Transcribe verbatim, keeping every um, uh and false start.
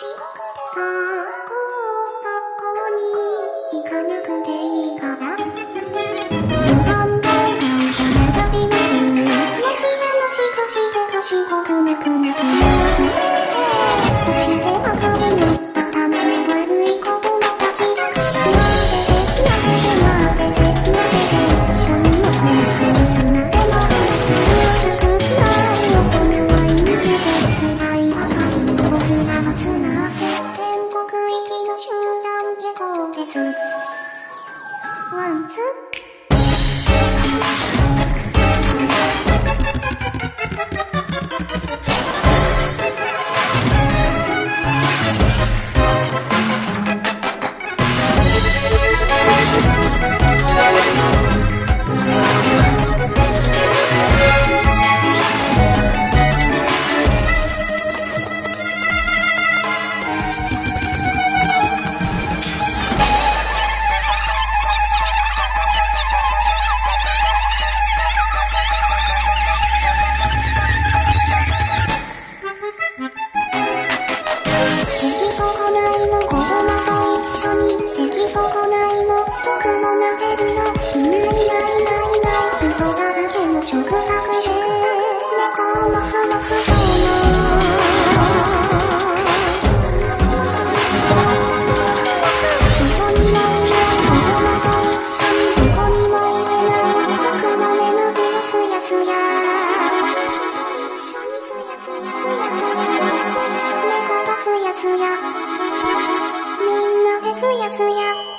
学校に行かなくていいから無言で並びます。もしやもしかして賢くなくなくなくしては壁の頭の悪い子供たちだから撫でて撫でて撫でて撫でて一緒にもこんなふうにつなでも強くない大人は犬くて辛いばかりの僕らの妻って天国行きの集団下校です。ワンツーすやすやみんなですやすや